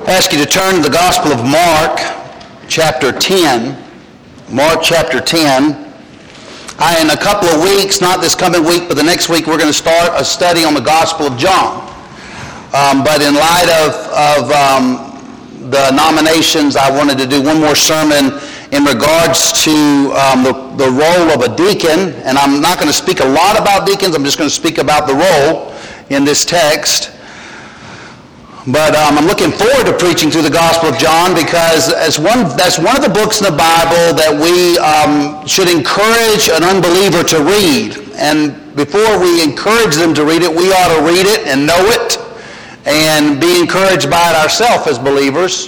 I ask you to turn to the Gospel of Mark, chapter 10. Mark, chapter 10. In a couple of weeks, not this coming week, but the next week, we're going to start a study on the Gospel of John. But in light of the nominations, I wanted to do one more sermon in regards to the role of a deacon. And I'm not going to speak a lot about deacons. I'm just going to speak about the role in this text. But I'm looking forward to preaching through the Gospel of John because that's one of the books in the Bible that we should encourage an unbeliever to read. And before we encourage them to read it, we ought to read it and know it and be encouraged by it ourselves as believers.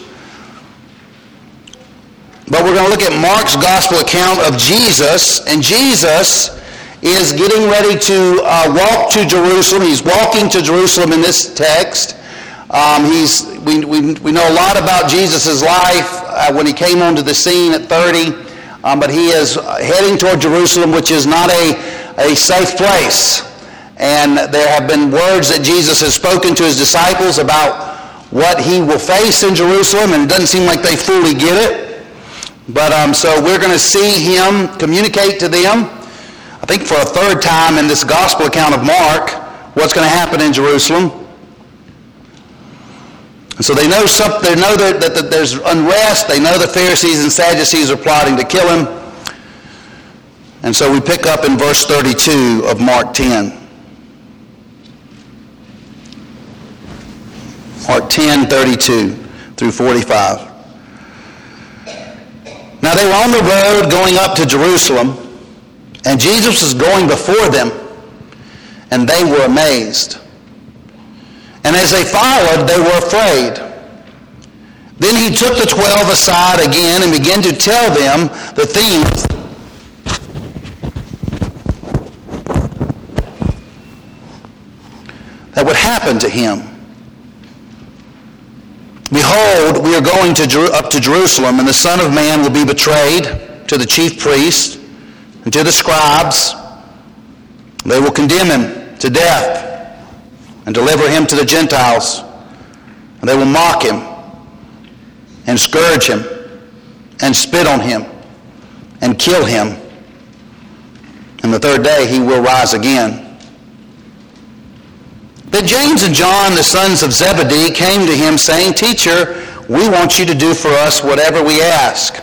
But we're going to look at Mark's Gospel account of Jesus, and Jesus is getting ready to walk to Jerusalem. He's walking to Jerusalem in this text. We know a lot about Jesus' life when he came onto the scene at 30, but he is heading toward Jerusalem, which is not a safe place. And there have been words that Jesus has spoken to his disciples about what he will face in Jerusalem, and it doesn't seem like they fully get it. But so we're going to see him communicate to them, I think for a third time in this gospel account of Mark, what's going to happen in Jerusalem. And so they know something. They know that there's unrest. They know the Pharisees and Sadducees are plotting to kill him. And so we pick up in verse 32 of Mark 10. Mark 10, 32 through 45. Now they were on the road going up to Jerusalem, and Jesus was going before them, and they were amazed. And as they followed, they were afraid. Then he took the 12 aside again and began to tell them the things that would happen to him. Behold, we are going up to Jerusalem, and the Son of Man will be betrayed to the chief priests and to the scribes. They will condemn him to death and deliver him to the Gentiles. And they will mock him and scourge him and spit on him and kill him. And the third day he will rise again. Then James and John, the sons of Zebedee, came to him saying, Teacher, we want you to do for us whatever we ask.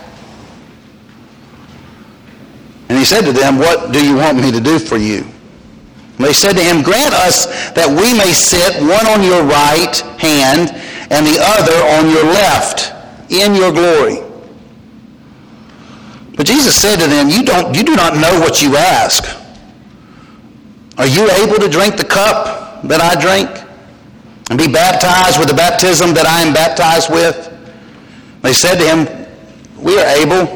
And he said to them, What do you want me to do for you? And they said to him, Grant us that we may sit one on your right hand and the other on your left in your glory. But Jesus said to them, You do not know what you ask. Are you able to drink the cup that I drink and be baptized with the baptism that I am baptized with? They said to him, We are able.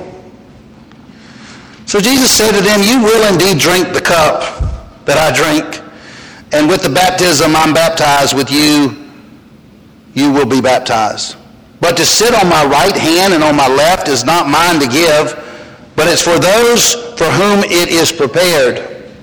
So Jesus said to them, You will indeed drink the cup that I drink, and with the baptism I'm baptized with you, you will be baptized. But to sit on my right hand and on my left is not mine to give, but it's for those for whom it is prepared.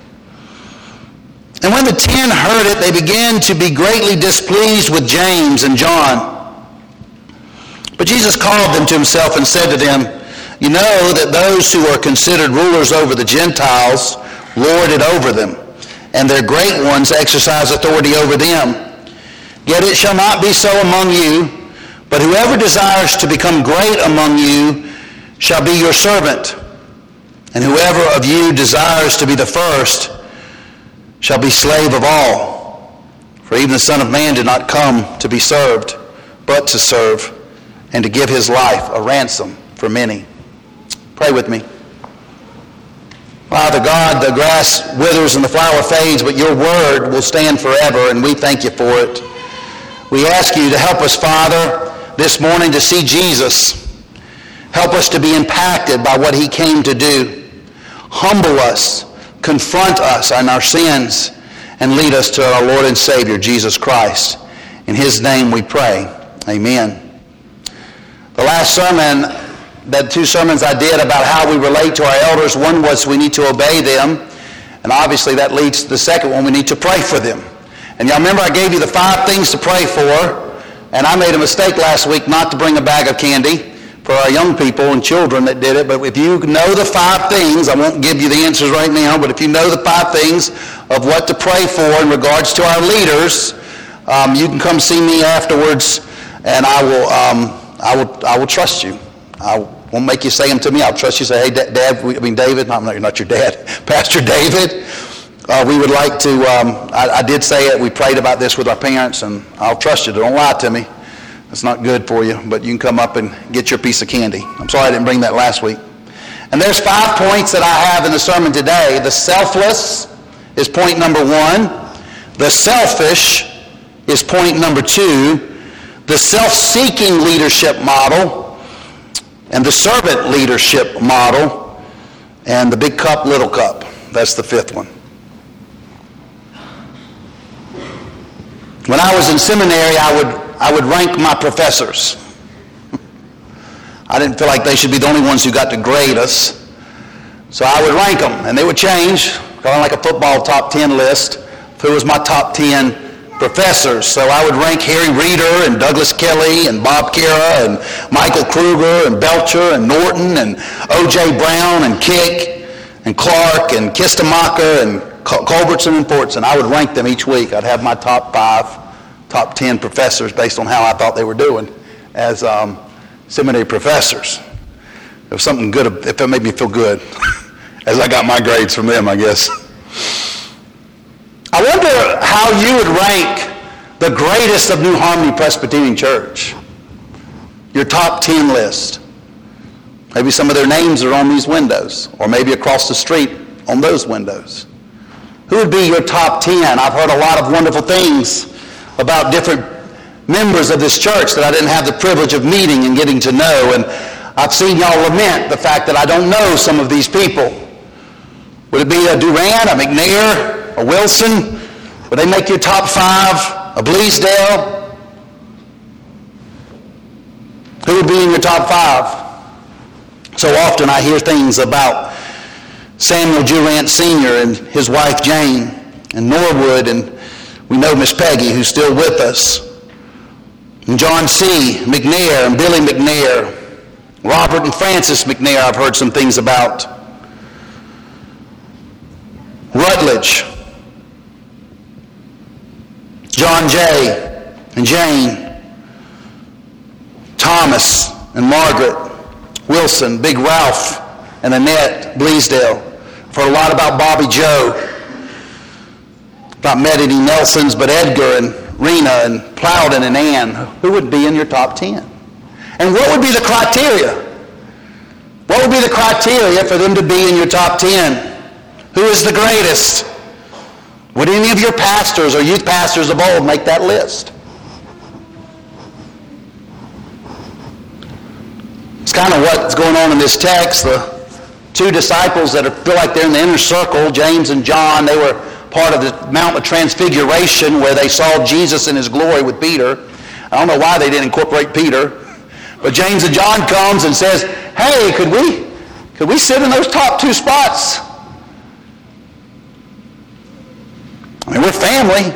And when the 10 heard it, they began to be greatly displeased with James and John. But Jesus called them to himself and said to them, You know that those who are considered rulers over the Gentiles lord it over them, and their great ones exercise authority over them. Yet it shall not be so among you, but whoever desires to become great among you shall be your servant, and whoever of you desires to be the first shall be slave of all. For even the Son of Man did not come to be served, but to serve, and to give his life a ransom for many. Pray with me. Father God, the grass withers and the flower fades, but your word will stand forever, and we thank you for it. We ask you to help us, Father, this morning to see Jesus. Help us to be impacted by what he came to do. Humble us, confront us on our sins, and lead us to our Lord and Savior, Jesus Christ. In his name we pray. Amen. The last sermon, the two sermons I did about how we relate to our elders, one was we need to obey them, and obviously that leads to the second one, we need to pray for them. And y'all remember I gave you the 5 things to pray for, And I made a mistake last week not to bring a bag of candy for our young people and children that did it. But if you know the 5 things, I won't give you the answers right now, but if you know the 5 things of what to pray for in regards to our leaders, you can come see me afterwards, and I will trust you. I won't make you say them to me. I'll trust you. Say, hey, David. No, you're not your dad. Pastor David. We would like to. I did say it. We prayed about this with our parents, and I'll trust you. Don't lie to me. It's not good for you. But you can come up and get your piece of candy. I'm sorry I didn't bring that last week. And there's 5 points that I have in the sermon today. The selfless is point number 1. The selfish is point number 2. The self-seeking leadership model, and the servant leadership model, and the big cup, little cup. That's the 5th one. When I was in seminary, I would rank my professors. I didn't feel like they should be the only ones who got to grade us. So I would rank them, and they would change, kind of like a football top 10 list. Who was my top 10 professors? So I would rank Harry Reeder and Douglas Kelly and Bob Kara and Michael Kruger and Belcher and Norton and O.J. Brown and Kick and Clark and Kistemacher and Culbertson and Fortson. I would rank them each week. I'd have my top 10 professors based on how I thought they were doing as seminary professors. It was something good, if it made me feel good, as I got my grades from them, I guess. I wonder how you would rank the greatest of New Harmony Presbyterian Church. Your top 10 list. Maybe some of their names are on these windows, or maybe across the street on those windows. Who would be your top 10? I've heard a lot of wonderful things about different members of this church that I didn't have the privilege of meeting and getting to know. And I've seen y'all lament the fact that I don't know some of these people. Would it be a Durant, a McNair, a Wilson? Would they make your top 5? A Bleasdale? Who would be in your top 5? So often I hear things about Samuel Durant Sr. and his wife Jane, and Norwood, and we know Miss Peggy, who's still with us, and John C. McNair and Billy McNair, Robert and Francis McNair, I've heard some things about. Rutledge, John J. and Jane, Thomas and Margaret, Wilson, Big Ralph and Annette Bleasdale. I've heard a lot about Bobby Joe, about Medity Nelsons, but Edgar and Rena and Plowden and Ann. Who would be in your top 10? And what would be the criteria? What would be the criteria for them to be in your top 10? Who is the greatest? Would any of your pastors or youth pastors of old make that list? It's kind of what's going on in this text. The 2 disciples that feel like they're in the inner circle, James and John, they were part of the Mount of Transfiguration where they saw Jesus in his glory with Peter. I don't know why they didn't incorporate Peter. But James and John comes and says, hey, could we sit in those top 2 spots? I mean, we're family.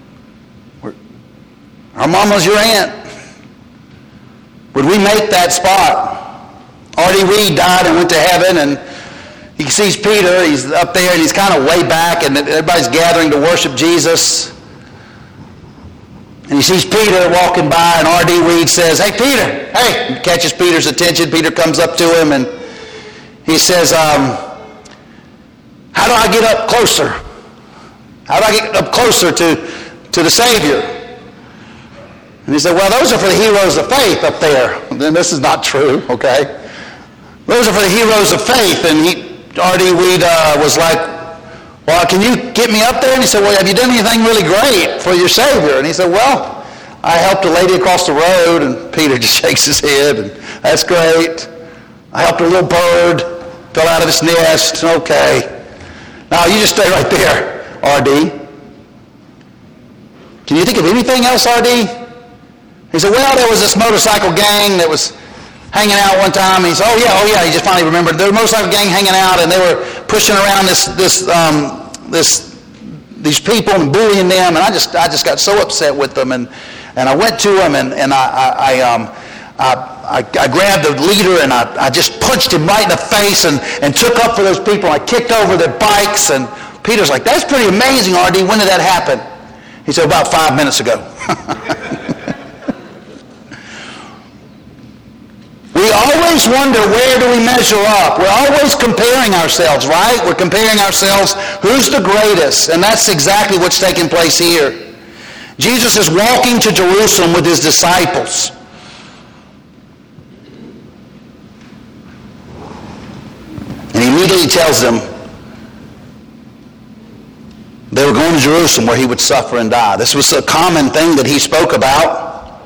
Our mama's your aunt. Would we make that spot? R.D. Reed died and went to heaven, and he sees Peter. He's up there, and he's kind of way back, and everybody's gathering to worship Jesus. And he sees Peter walking by, and R.D. Reed says, hey, Peter, hey. He catches Peter's attention. Peter comes up to him, and he says, how do I get up closer? How do I get up closer to the Savior? And he said, well, those are for the heroes of faith up there. Then this is not true, okay? Those are for the heroes of faith. And R.D. Reed was like, well, can you get me up there? And he said, well, have you done anything really great for your Savior? And he said, well, I helped a lady across the road. And Peter just shakes his head, and that's great. I helped a little bird, fell out of its nest. Okay. Now, you just stay right there, R.D. Can you think of anything else, R.D.? He said, well, there was this motorcycle gang that was hanging out one time. And he said, oh yeah, he just finally remembered. There was a motorcycle gang hanging out, and they were pushing around these people and bullying them, and I just got so upset with them, and And I went to him, and I grabbed the leader, and I just punched him right in the face and took up for those people. I kicked over their bikes, and Peter's like, "That's pretty amazing, R.D. When did that happen?" He said, "About 5 minutes ago." We always wonder, where do we measure up? We're always comparing ourselves, right? We're comparing ourselves, who's the greatest? And that's exactly what's taking place here. Jesus is walking to Jerusalem with his disciples. And he immediately tells them they were going to Jerusalem where he would suffer and die. This was a common thing that he spoke about.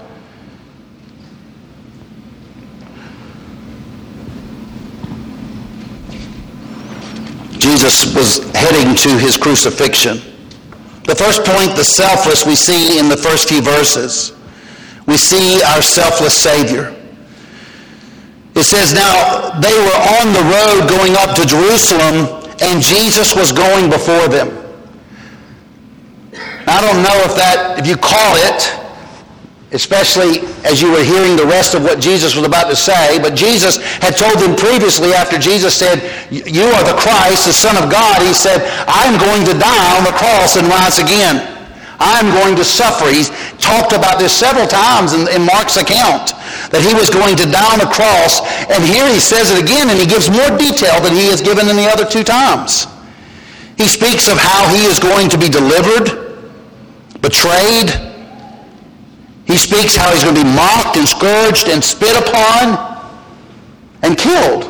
Jesus was heading to his crucifixion. The first point, the selfless, we see in the first few verses. We see our selfless Savior. It says, now they were on the road going up to Jerusalem, and Jesus was going before them. Now, I don't know if you caught it, especially as you were hearing the rest of what Jesus was about to say, but Jesus had told them previously, after Jesus said, "You are the Christ, the Son of God," he said, "I am going to die on the cross and rise again. I am going to suffer." He's talked about this several times in Mark's account, that he was going to die on the cross, and here he says it again, and he gives more detail than he has given in the other two times. He speaks of how he is going to be delivered, betrayed. He speaks how he's going to be mocked and scourged and spit upon and killed.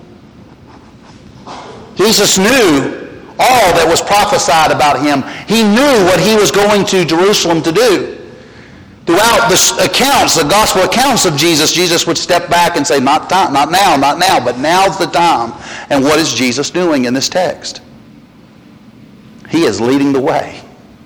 Jesus knew all that was prophesied about him. He knew what he was going to Jerusalem to do. Throughout the gospel accounts of Jesus, Jesus would step back and say, not now, but now's the time. And what is Jesus doing in this text? He is leading the way.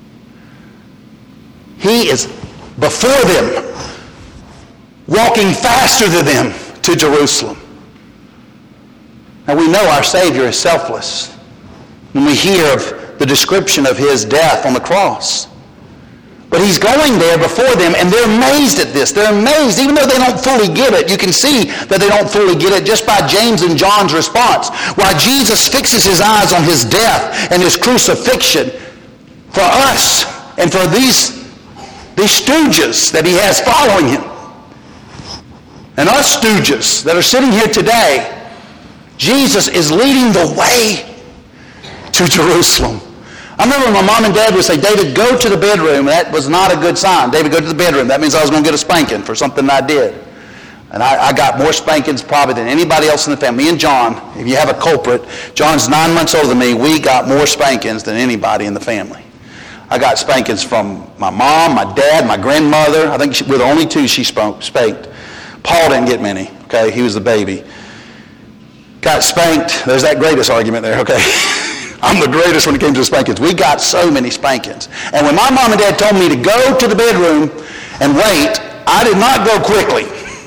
He is before them, walking faster than them to Jerusalem. Now we know our Savior is selfless when we hear of the description of his death on the cross. But he's going there before them, and they're amazed at this. They're amazed, even though they don't fully get it. You can see that they don't fully get it just by James and John's response. While Jesus fixes his eyes on his death and his crucifixion for us and for these stooges that he has following him, and us stooges that are sitting here today, Jesus is leading the way to Jerusalem. I remember my mom and dad would say, "David, go to the bedroom." That was not a good sign. "David, go to the bedroom." That means I was going to get a spanking for something I did. And I got more spankings probably than anybody else in the family. Me and John, if you have a culprit, John's 9 months older than me, we got more spankings than anybody in the family. I got spankings from my mom, my dad, my grandmother. I think we're the only two she spanked. Paul didn't get many, okay? He was the baby. Got spanked. There's that greatest argument there, okay? I'm the greatest when it came to the spankings. We got so many spankings. And when my mom and dad told me to go to the bedroom and wait, I did not go quickly.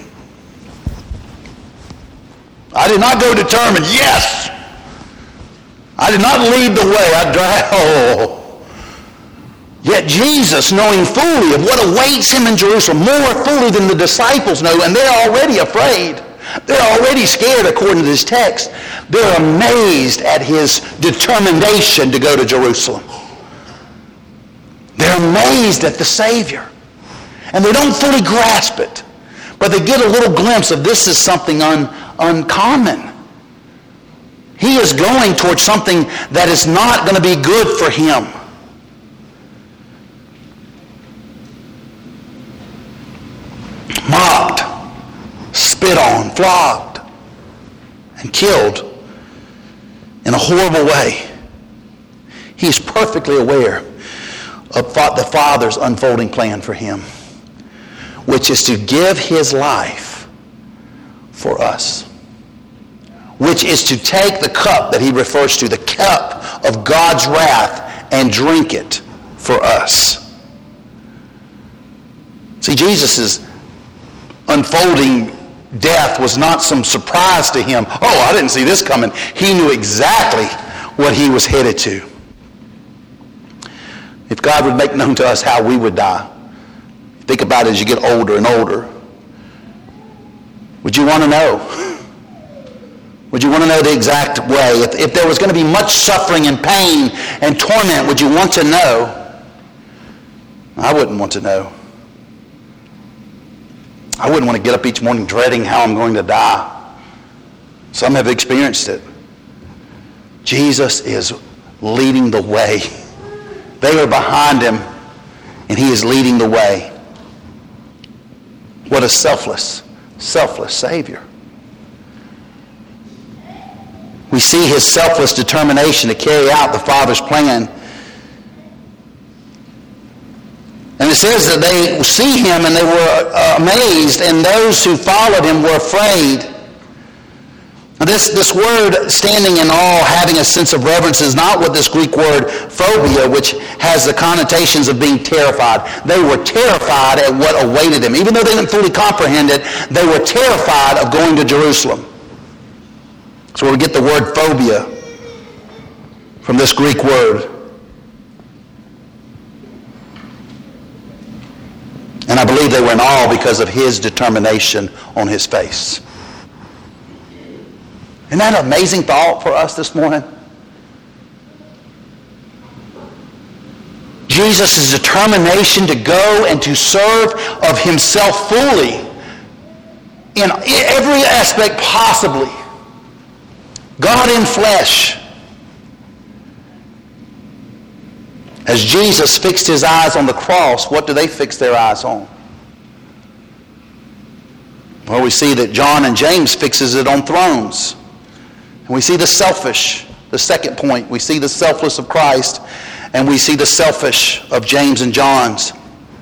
I did not go determined, yes. I did not lead the way. Yet Jesus, knowing fully of what awaits him in Jerusalem, more fully than the disciples know, and they're already afraid. They're already scared according to this text. They're amazed at his determination to go to Jerusalem. They're amazed at the Savior. And they don't fully grasp it. But they get a little glimpse of this is something uncommon. He is going towards something that is not going to be good for him. Mocked, spit on, flogged, and killed in a horrible way. He is perfectly aware of the Father's unfolding plan for him, which is to give his life for us, which is to take the cup that he refers to, the cup of God's wrath, and drink it for us. See, Jesus' unfolding death was not some surprise to him. "Oh, I didn't see this coming." He knew exactly what he was headed to. If God would make known to us how we would die, Think about it as you get older and older. Would you want to know? Would you want to know the exact way? If there was going to be much suffering and pain and torment, would you want to know? I wouldn't want to know. I wouldn't want to get up each morning dreading how I'm going to die. Some have experienced it. Jesus is leading the way. They are behind him, and he is leading the way. What a selfless Savior. We see his selfless determination to carry out the Father's plan. And it says that they see him and they were amazed, and those who followed him were afraid. Now this word, standing in awe, having a sense of reverence, is not what this Greek word phobia, which has the connotations of being terrified. They were terrified at what awaited them. Even though they didn't fully comprehend it, they were terrified of going to Jerusalem. That's where we get the word phobia from this Greek word. And I believe they were in awe because of his determination on his face. Isn't that an amazing thought for us this morning? Jesus' determination to go and to serve of himself fully in every aspect possibly. God in flesh. As Jesus fixed his eyes on the cross, what do they fix their eyes on? Well, we see that John and James fixes it on thrones. And we see the selfish, the second point. We see the selfless of Christ, and we see the selfish of James and John's.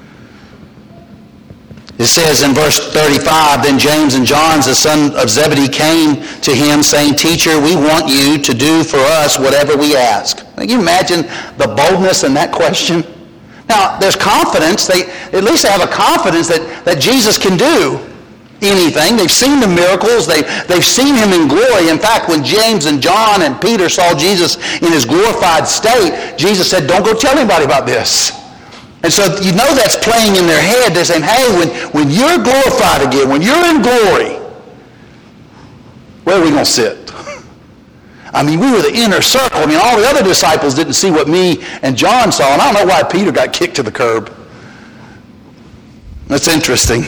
It says in verse 35, then James and John, the son of Zebedee, came to him saying, Teacher, we want you to do for us whatever we ask. Can you imagine the boldness in that question? Now, there's confidence. They have a confidence that Jesus can do anything. They've seen the miracles. They've seen him in glory. In fact, when James and John and Peter saw Jesus in his glorified state, Jesus said, don't go tell anybody about this. And so you know that's playing in their head. They're saying, hey, when you're glorified again, when you're in glory, where are we going to sit? I mean, we were the inner circle. I mean, all the other disciples didn't see what me and John saw, and I don't know why Peter got kicked to the curb. That's interesting.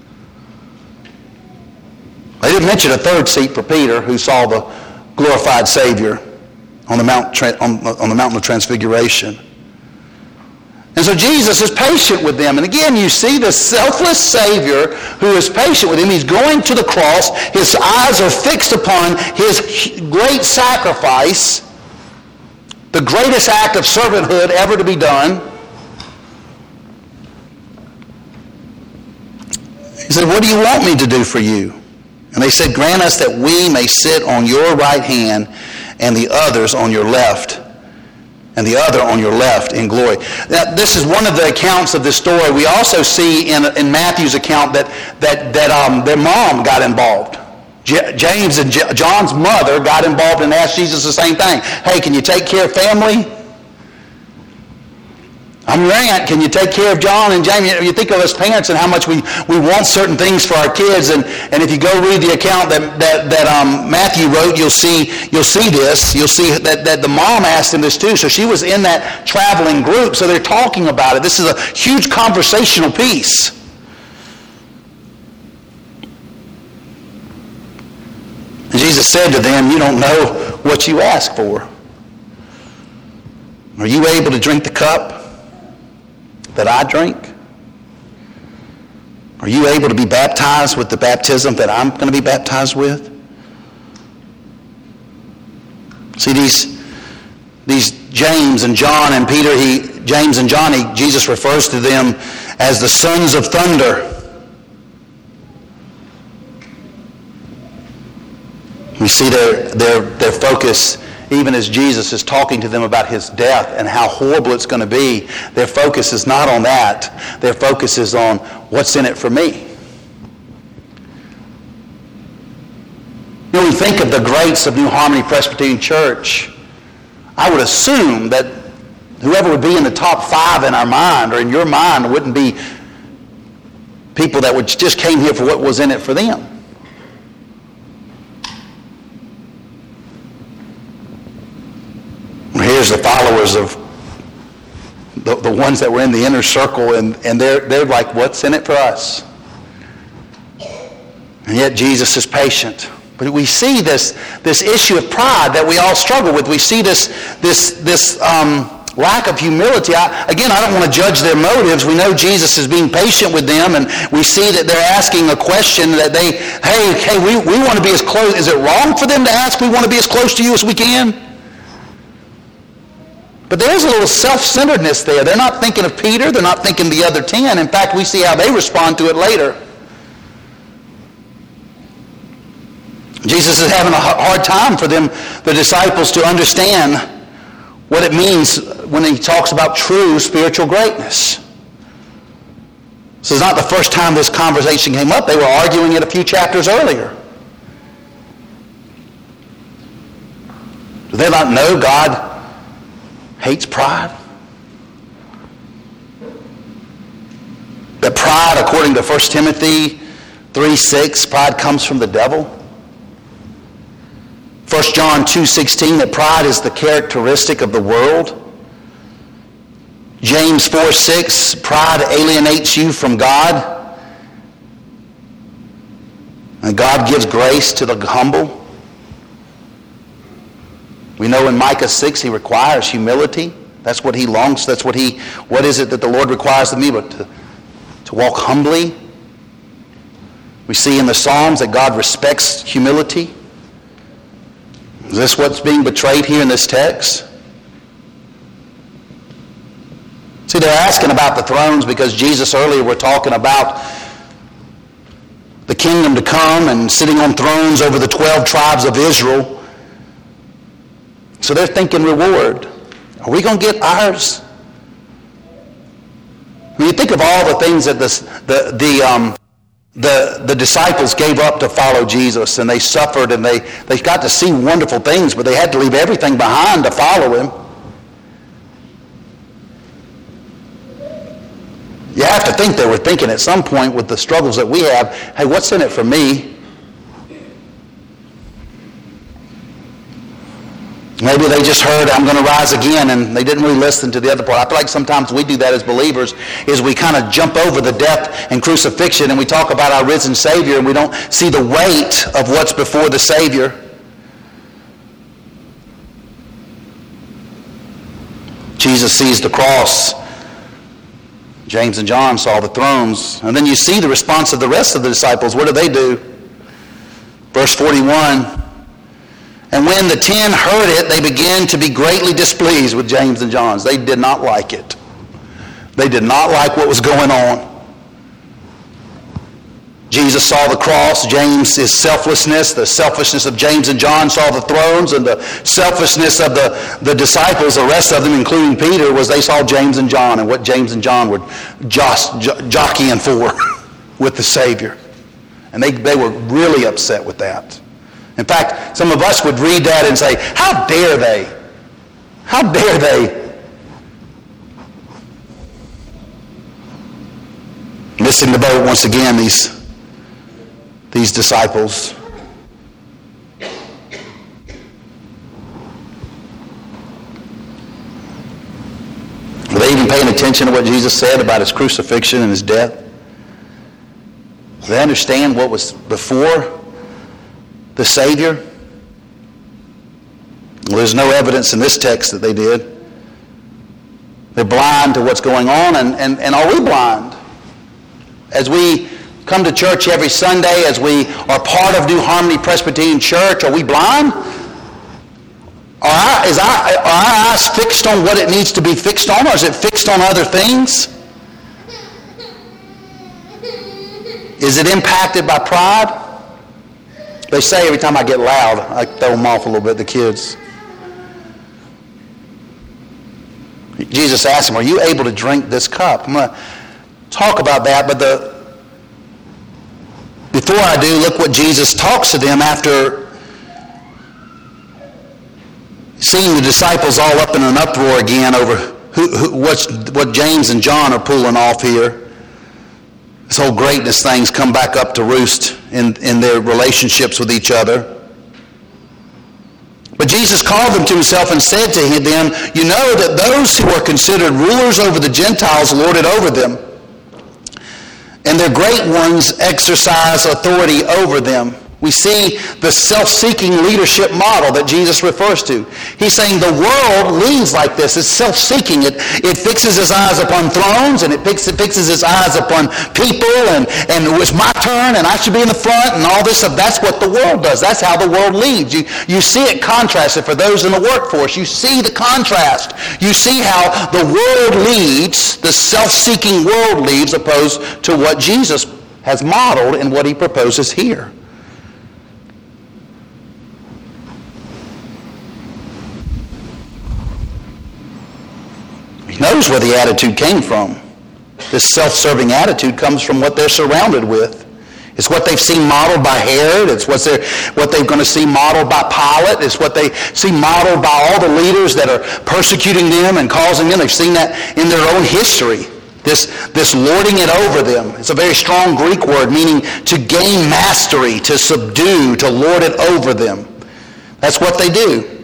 They didn't mention a third seat for Peter, who saw the glorified Savior on the mountain of Transfiguration. And so Jesus is patient with them. And again, you see the selfless Savior who is patient with him. He's going to the cross. His eyes are fixed upon his great sacrifice, the greatest act of servanthood ever to be done. He said, what do you want me to do for you? And they said, grant us that we may sit on your right hand and the others on your left. And the other on your left in glory. Now, this is one of the accounts of this story. We also see in Matthew's account that their mom got involved. James and John's mother got involved and asked Jesus the same thing. Hey, can you take care of family? I'm your aunt. Can you take care of John and James? You think of us parents and how much we want certain things for our kids. And if you go read the account that Matthew wrote, you'll see this. You'll see that the mom asked him this too. So she was in that traveling group. So they're talking about it. This is a huge conversational piece. And Jesus said to them, you don't know what you ask for. Are you able to drink the cup that I drink? Are you able to be baptized with the baptism that I'm going to be baptized with? See, these James and John and Peter, James and John, Jesus refers to them as the sons of thunder. We see their focus. Even as Jesus is talking to them about his death and how horrible it's going to be, their focus is not on that. Their focus is on what's in it for me. When we think of the greats of New Harmony Presbyterian Church, I would assume that whoever would be in the top 5 in our mind or in your mind wouldn't be people that just came here for what was in it for them. Here's the followers of the ones that were in the inner circle, and they're like, what's in it for us? And yet Jesus is patient. But we see this issue of pride that we all struggle with. We see this lack of humility. I don't want to judge their motives. We know Jesus is being patient with them, and we see that they're asking a question that we want to be as close. Is it wrong for them to ask, we want to be as close to you as we can? But there's a little self-centeredness there. They're not thinking of Peter. They're not thinking the other 10. In fact, we see how they respond to it later. Jesus is having a hard time for them, the disciples, to understand what it means when he talks about true spiritual greatness. This is not the first time this conversation came up. They were arguing it a few chapters earlier. Do they not know God hates pride? That pride, according to 1 Timothy 3:6, pride comes from the devil. 1 John 2:16, that pride is the characteristic of the world. James 4:6, pride alienates you from God. And God gives grace to the humble. We know in Micah 6 he requires humility. That's what he longs. What is it that the Lord requires of me but to walk humbly? We see in the Psalms that God respects humility. Is this what's being betrayed here in this text? See, they're asking about the thrones because Jesus earlier were talking about the kingdom to come and sitting on thrones over the 12 tribes of Israel. So they're thinking reward. Are we going to get ours? When you think of all the things that the disciples gave up to follow Jesus, and they suffered, and they got to see wonderful things, but they had to leave everything behind to follow him. You have to think they were thinking at some point with the struggles that we have, hey, what's in it for me? Maybe they just heard, I'm going to rise again, and they didn't really listen to the other part. I feel like sometimes we do that as believers, is we kind of jump over the death and crucifixion, and we talk about our risen Savior, and we don't see the weight of what's before the Savior. Jesus sees the cross. James and John saw the thrones. And then you see the response of the rest of the disciples. What do? Verse 41. And when the 10 heard it, they began to be greatly displeased with James and John. They did not like it. They did not like what was going on. Jesus saw the cross, James' selflessness, the selfishness of James and John saw the thrones, and the selfishness of the disciples, the rest of them, including Peter, was they saw James and John and what James and John were jockeying for with the Savior. And they were really upset with that. In fact, some of us would read that and say, how dare they? How dare they? Missing the boat once again, these disciples. Were they even paying attention to what Jesus said about his crucifixion and his death? Do they understand what was before the Savior? Well, there's no evidence in this text that they did. They're blind to what's going on, and are we blind? As we come to church every Sunday, as we are part of New Harmony Presbyterian Church, are we blind? Are our eyes fixed on what it needs to be fixed on, or is it fixed on other things? Is it impacted by pride? They say every time I get loud, I throw them off a little bit, the kids. Jesus asked them, are you able to drink this cup? I'm going to talk about that, but before I do, look what Jesus talks to them after seeing the disciples all up in an uproar again over what James and John are pulling off here. This whole greatness thing's come back up to roost in their relationships with each other. But Jesus called them to himself and said to them, you know that those who are considered rulers over the Gentiles lord it over them, and their great ones exercise authority over them. We see the self-seeking leadership model that Jesus refers to. He's saying the world leads like this. It's self-seeking. It fixes its eyes upon thrones, and it fixes its eyes upon people, and it was my turn, and I should be in the front, and all this stuff. That's what the world does. That's how the world leads. You see it contrasted for those in the workforce. You see the contrast. You see how the world leads, the self-seeking world leads, opposed to what Jesus has modeled and what he proposes here. He knows where the attitude came from. This self-serving attitude comes from what they're surrounded with. It's what they've seen modeled by Herod. It's what they're going to see modeled by Pilate. It's what they see modeled by all the leaders that are persecuting them and causing them. They've seen that in their own history. This lording it over them. It's a very strong Greek word meaning to gain mastery, to subdue, to lord it over them. That's what they do.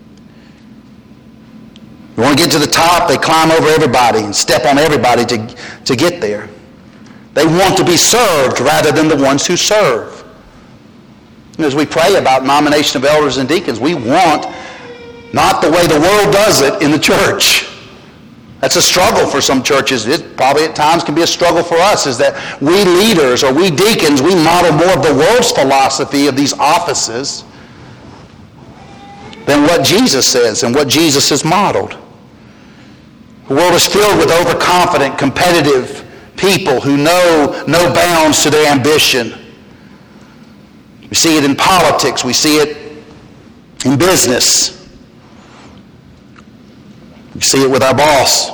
You want to get to the top, they climb over everybody and step on everybody to get there. They want to be served rather than the ones who serve. And as we pray about nomination of elders and deacons, we want not the way the world does it in the church. That's a struggle for some churches. It probably at times can be a struggle for us, is that we leaders or we deacons, we model more of the world's philosophy of these offices than what Jesus says and what Jesus has modeled. The world is filled with overconfident, competitive people who know no bounds to their ambition. We see it in politics. We see it in business. We see it with our boss.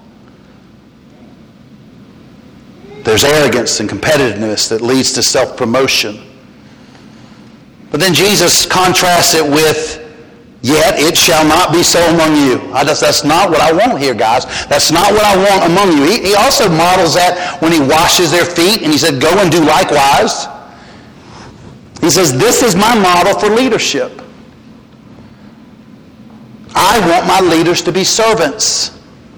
There's arrogance and competitiveness that leads to self-promotion. But then Jesus contrasts it with, yet it shall not be so among you. That's not what I want here, guys. That's not what I want among you. He also models that when he washes their feet, and he said, go and do likewise. He says, this is my model for leadership. I want my leaders to be servants.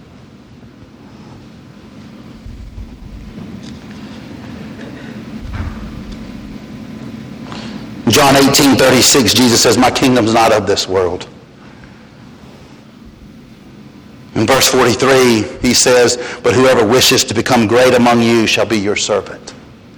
John 18:36, Jesus says, my kingdom's not of this world. In verse 43, he says, but whoever wishes to become great among you shall be your servant.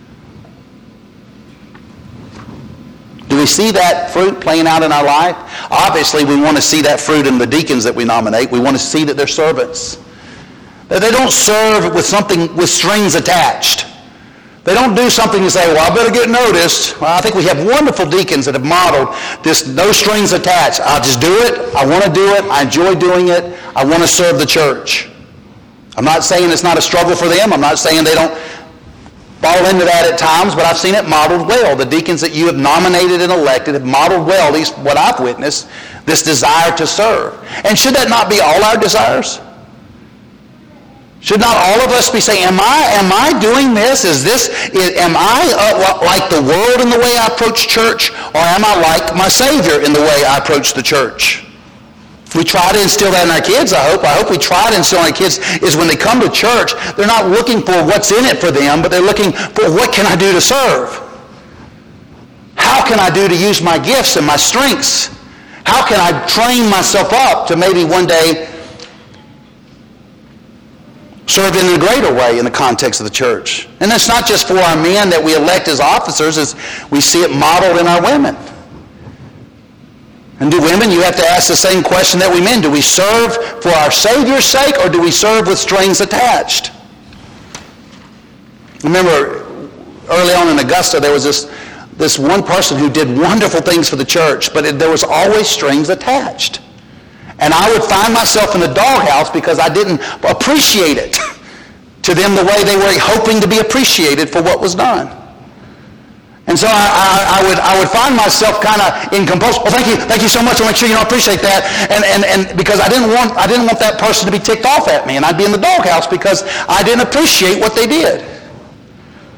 Do we see that fruit playing out in our life? Obviously, we want to see that fruit in the deacons that we nominate. We want to see that they're servants. That they don't serve with something with strings attached. They don't do something and say, well, I better get noticed. Well, I think we have wonderful deacons that have modeled this no strings attached. I'll just do it. I want to do it. I enjoy doing it. I want to serve the church. I'm not saying it's not a struggle for them. I'm not saying they don't fall into that at times, but I've seen it modeled well. The deacons that you have nominated and elected have modeled well, at least what I've witnessed, this desire to serve. And should that not be all our desires? Should not all of us be saying, am I doing this? Am I like the world in the way I approach church, or am I like my Savior in the way I approach the church? We try to instill that in our kids, I hope we try to instill in our kids is when they come to church, they're not looking for what's in it for them, but they're looking for what can I do to serve? How can I do to use my gifts and my strengths? How can I train myself up to maybe one day serve in a greater way in the context of the church? And that's not just for our men that we elect as officers, as we see it modeled in our women. And do women, you have to ask the same question that we men. Do we serve for our Savior's sake, or do we serve with strings attached? Remember, early on in Augusta, there was this one person who did wonderful things for the church, but there was always strings attached. And I would find myself in the doghouse because I didn't appreciate it to them the way they were hoping to be appreciated for what was done. And so I would find myself kind of in compulsion. Well, thank you so much. I'll make sure you appreciate that. And because I didn't want that person to be ticked off at me, and I'd be in the doghouse because I didn't appreciate what they did.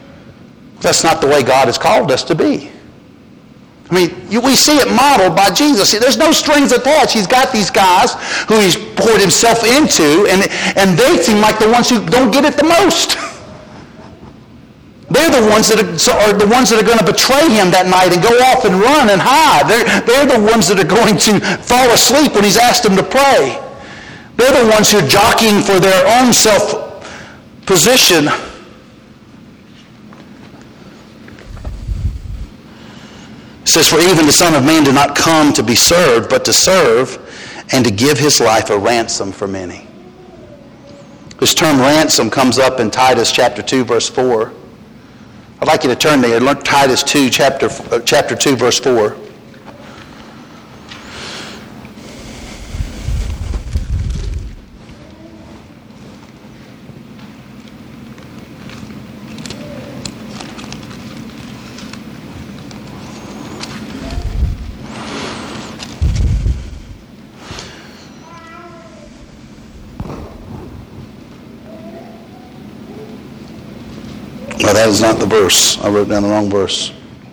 That's not the way God has called us to be. I mean, we see it modeled by Jesus. There's no strings attached. He's got these guys who he's poured himself into, and they seem like the ones who don't get it the most. They're the ones that are going to betray him that night and go off and run and hide. They're the ones that are going to fall asleep when he's asked them to pray. They're the ones who are jockeying for their own self-position. It says, for even the Son of Man did not come to be served, but to serve and to give his life a ransom for many. This term ransom comes up in Titus chapter 2, verse 4. I'd like you to turn there and look Titus 2, chapter 2, verse 4. No, that is not the verse. I wrote down the wrong verse.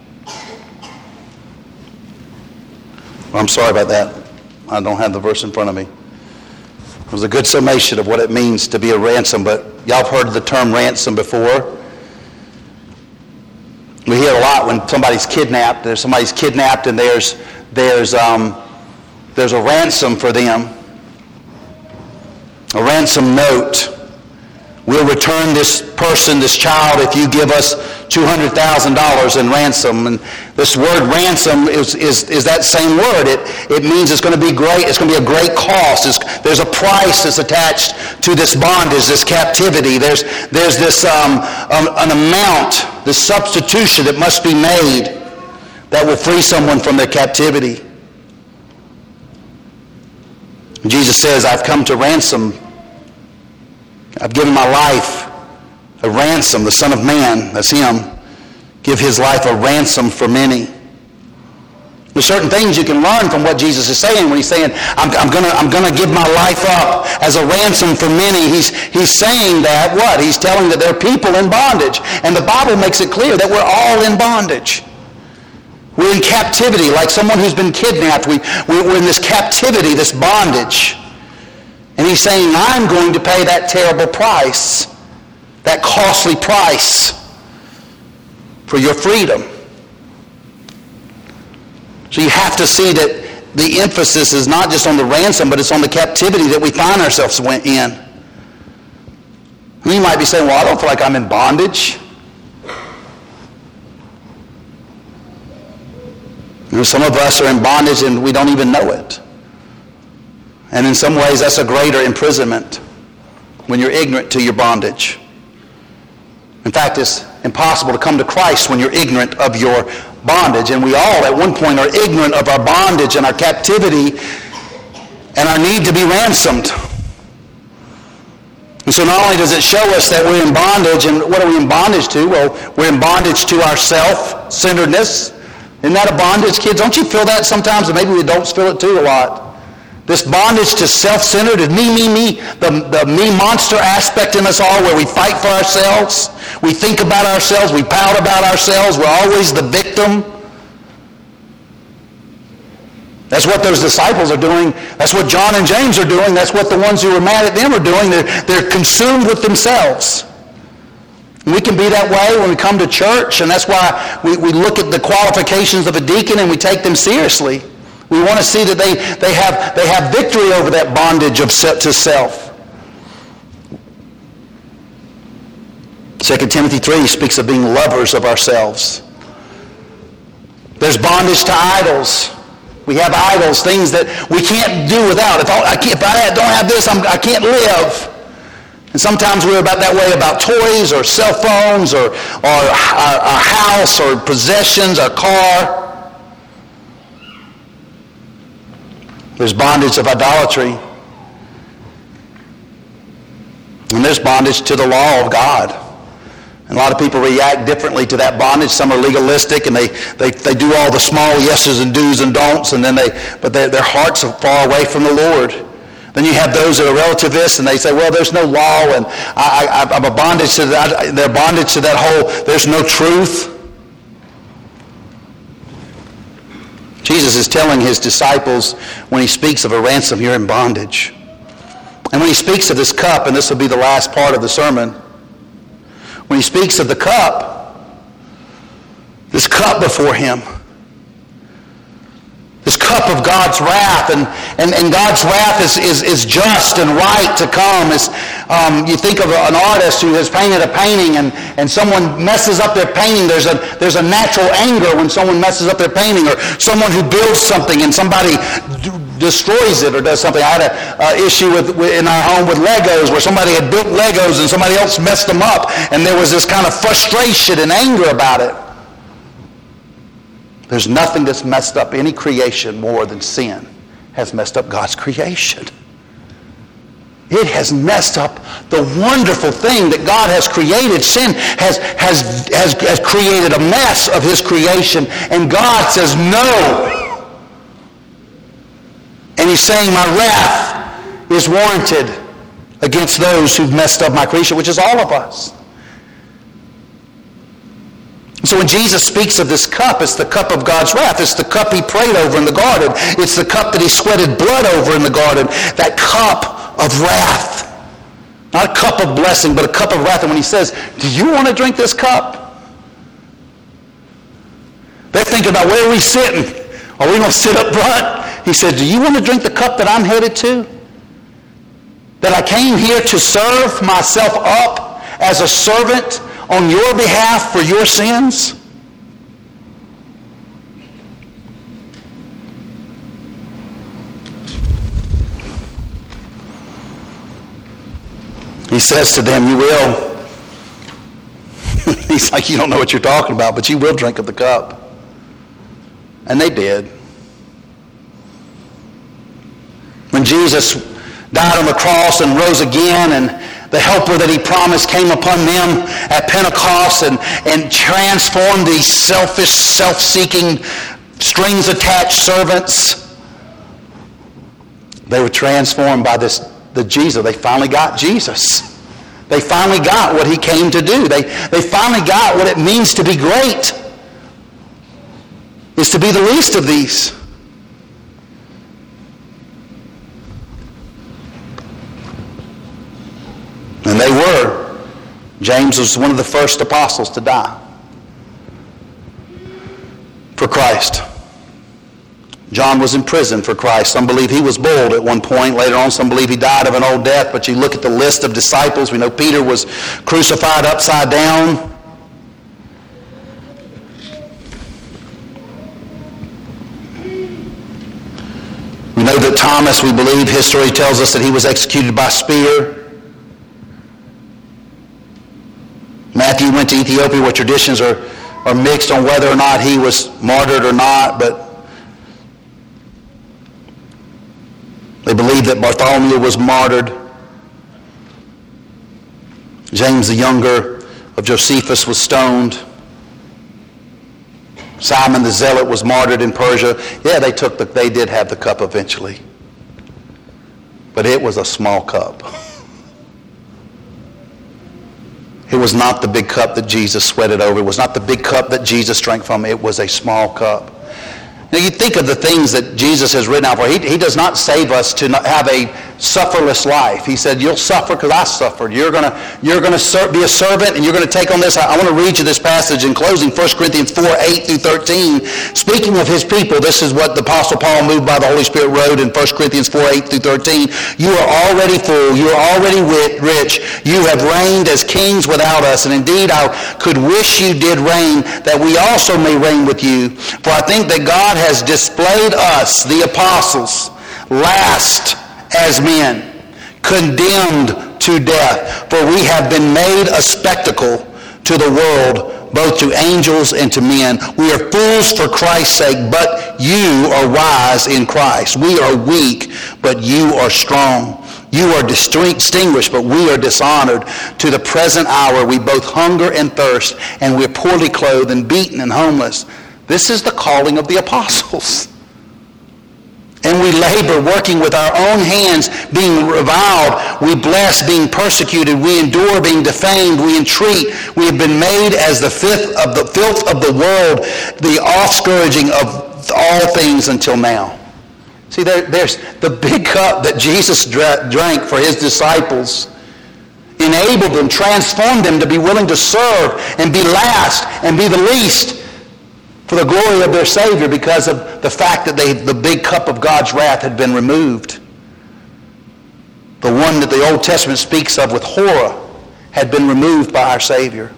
I'm sorry about that. I don't have the verse in front of me. It was a good summation of what it means to be a ransom, but y'all have heard the term ransom before. We hear a lot when somebody's kidnapped. Somebody's kidnapped and there's a ransom for them. A ransom note. We'll return this person, this child, if you give us $200,000 in ransom. And this word ransom is that same word. It means it's going to be great. It's going to be a great cost. There's a price that's attached to this bondage, this captivity. There's this an amount, this substitution that must be made that will free someone from their captivity. Jesus says, I've come to ransom. I've given my life a ransom, the Son of Man, that's him, give his life a ransom for many. There's certain things you can learn from what Jesus is saying when he's saying, I'm going to give my life up as a ransom for many. He's saying that, what? He's telling that there are people in bondage. And the Bible makes it clear that we're all in bondage. We're in captivity, like someone who's been kidnapped. We're in this captivity, this bondage. And he's saying, I'm going to pay that terrible price, that costly price for your freedom. So you have to see that the emphasis is not just on the ransom, but it's on the captivity that we find ourselves in. And you might be saying, well, I don't feel like I'm in bondage. You know, some of us are in bondage and we don't even know it. And in some ways, that's a greater imprisonment when you're ignorant to your bondage. In fact, it's impossible to come to Christ when you're ignorant of your bondage. And we all, at one point, are ignorant of our bondage and our captivity and our need to be ransomed. And so not only does it show us that we're in bondage, and what are we in bondage to? Well, we're in bondage to our self-centeredness. Isn't that a bondage, kids? Don't you feel that sometimes? And maybe we adults feel it too a lot. This bondage to self-centered, me, the me monster aspect in us all, where we fight for ourselves, we think about ourselves, we pout about ourselves, we're always the victim. That's what those disciples are doing. That's what John and James are doing. That's what the ones who were mad at them are doing. They're consumed with themselves. And we can be that way when we come to church, and that's why we look at the qualifications of a deacon and we take them seriously. We want to see that they have victory over that bondage to self. 2 Timothy 3 speaks of being lovers of ourselves. There's bondage to idols. We have idols, things that we can't do without. If I don't have this, I can't live. And sometimes we're about that way about toys or cell phones or our house or possessions, our car. There's bondage of idolatry. And there's bondage to the law of God. And a lot of people react differently to that bondage. Some are legalistic and they do all the small yeses and do's and don'ts, and then their hearts are far away from the Lord. Then you have those that are relativists, and they say, well, there's no law, and I'm a bondage to that. They're bondage to that whole, there's no truth. Jesus is telling his disciples when he speaks of a ransom, you're in bondage. And when he speaks of this cup, and this will be the last part of the sermon, when he speaks of the cup, this cup before him, this cup of God's wrath, and God's wrath is just and right to come. You think of an artist who has painted a painting and someone messes up their painting. There's a natural anger when someone messes up their painting, or someone who builds something and somebody destroys it or does something. I had an issue in our home with Legos where somebody had built Legos and somebody else messed them up, and there was this kind of frustration and anger about it. There's nothing that's messed up any creation more than sin has messed up God's creation. It has messed up the wonderful thing that God has created. Sin has created a mess of his creation, and God says no. And he's saying my wrath is warranted against those who've messed up my creation, which is all of us. So when Jesus speaks of this cup, it's the cup of God's wrath. It's the cup he prayed over in the garden. It's the cup that he sweated blood over in the garden. That cup of wrath. Not a cup of blessing, but a cup of wrath. And when he says, do you want to drink this cup? They're thinking about, where are we sitting? Are we going to sit up front? He said, do you want to drink the cup that I'm headed to? That I came here to serve myself up as a servant on your behalf for your sins? He says to them, you will. He's like, you don't know what you're talking about, but you will drink of the cup. And they did. When Jesus died on the cross and rose again, and the helper that he promised came upon them at Pentecost and transformed these selfish, self-seeking, strings-attached servants. They were transformed by the Jesus. They finally got Jesus. They finally got what he came to do. They finally got what it means to be great. Is to be the least of these. And they were. James was one of the first apostles to die for Christ. John was in prison for Christ. Some believe he was boiled at one point. Later on, some believe he died of an old death. But you look at the list of disciples. We know Peter was crucified upside down. We know that Thomas, we believe, history tells us that he was executed by spear. Matthew went to Ethiopia, where traditions are mixed on whether or not he was martyred or not, but they believe that Bartholomew was martyred. James the younger of Josephus was stoned. Simon the Zealot was martyred in Persia. Yeah, they did have the cup eventually. But it was a small cup. It was not the big cup that Jesus sweated over. It was not the big cup that Jesus drank from. It was a small cup. Now you think of the things that Jesus has written out for. He does not save us to not have a sufferless life. He said, you'll suffer because I suffered. You're going to be a servant, and you're going to take on this. I want to read you this passage in closing, 1 Corinthians 4, 8 through 13. Speaking of his people, this is what the Apostle Paul, moved by the Holy Spirit, wrote in 1 Corinthians 4, 8 through 13. You are already full. You are already rich. You have reigned as kings without us. And indeed, I could wish you did reign, that we also may reign with you. For I think that God has displayed us, the apostles, last as men, condemned to death. For we have been made a spectacle to the world, both to angels and to men. We are fools for Christ's sake, but you are wise in Christ. We are weak, but you are strong. You are distinguished, but we are dishonored. To the present hour we both hunger and thirst, and we're poorly clothed and beaten and homeless. This is the calling of the apostles. And we labor, working with our own hands, being reviled. We bless, being persecuted. We endure, being defamed. We entreat. We have been made as the filth of the world, the offscourging of all things until now. See, there's the big cup that Jesus drank for his disciples, enabled them, transformed them to be willing to serve and be last and be the least for the glory of their Savior, because of the fact that the big cup of God's wrath had been removed. The one that the Old Testament speaks of with horror had been removed by our Savior.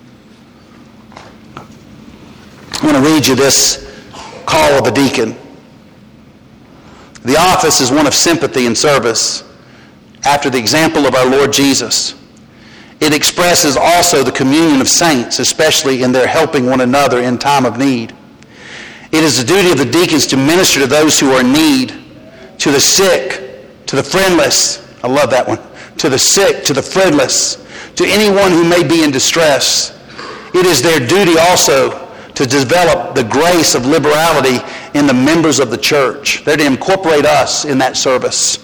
I want to read you this call of a deacon. The office is one of sympathy and service after the example of our Lord Jesus. It expresses also the communion of saints, especially in their helping one another in time of need. It is the duty of the deacons to minister to those who are in need, to the sick, to the friendless. I love that one. To the sick, to the friendless, to anyone who may be in distress. It is their duty also to develop the grace of liberality in the members of the church. They're to incorporate us in that service.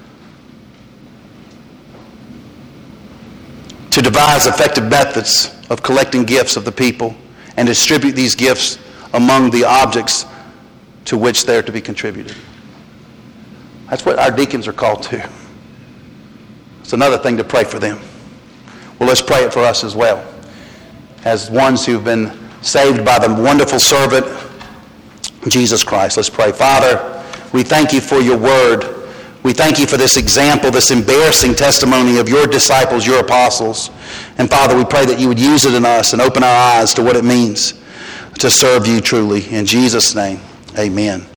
To devise effective methods of collecting gifts of the people and distribute these gifts among the objects to which they're to be contributed. That's what our deacons are called to. It's another thing to pray for them. Well, let's pray it for us as well, as ones who've been saved by the wonderful servant, Jesus Christ. Let's pray. Father, we thank you for your word. We thank you for this example, this embarrassing testimony of your disciples, your apostles. And Father, we pray that you would use it in us and open our eyes to what it means to serve you truly. In Jesus' name, amen.